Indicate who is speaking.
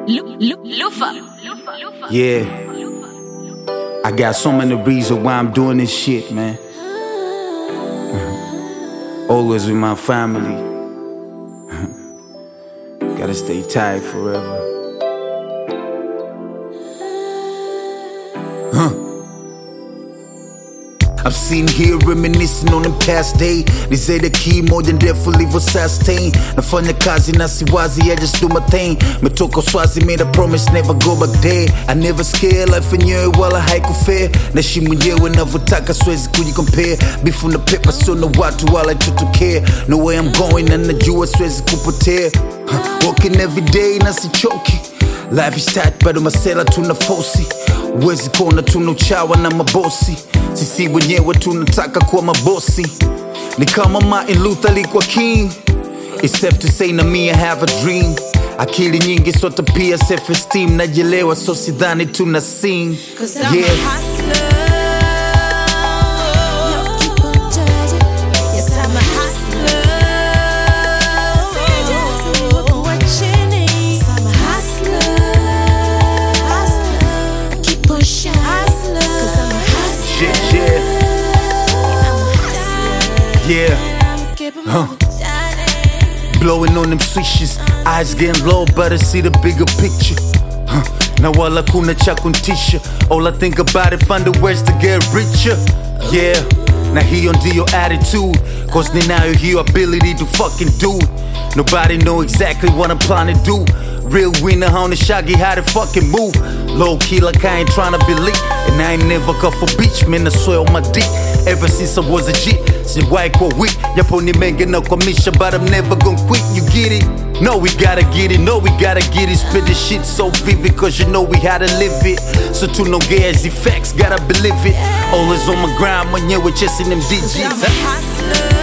Speaker 1: Lufa.
Speaker 2: Yeah, I got so many reasons why I'm doing this shit, man. Always with my family. Gotta stay tight forever. I'm sitting here reminiscing on the past day. They say the key more than death will leave us sustain. Nafanya kazi na siwazi, I just do my thing. Metoka Swazi, made a promise never go back there. I never scare life yenyewe wala haikufare. Naishi mwenyewe navyotaka siwezi kujicompare. Bifu na pepa sio na watu wala tutokea. No way I'm going na najua siwezi kupotea. Walking every day na sichoki. Life is tight bado masela tuna fosi. Wezi kona tuna uchawa na mabosi. Sisi wenyewe tunataka kuwa mabosi. Ni kama Martin Luther alikuwa king. It's safe to say na me I have a dream. Akili nyingi sote pia self-esteem. Najelewa so sidhani tuna sing.
Speaker 1: Cause I'm a hustler.
Speaker 2: Yeah, blowing on them switches, eyes getting low, but I see the bigger picture. Now wala kuna cha kuntisha, all I think about it, find the ways to get richer. Yeah, now hiyo ndiyo attitude, cause ninayo hiyo ability to fucking do. Nobody know exactly what I'm planning to do. Real winner on the shaggy, how to fucking move. Low key like I ain't tryna be lit. And I ain't never cut for beach, man, I swear on my dick. Ever since I was a G, siwahi kwa weak. Yapo ni mengi na kwamisha, but I'm never gon' quit, you get it? No, we gotta get it, no, we gotta get it. Spit this shit so vivid, cause you know we how to live it. So tunongea hizi facts, gotta believe it. Always on my grind, mwenyewe chasing them digits.
Speaker 1: I'm a hustler.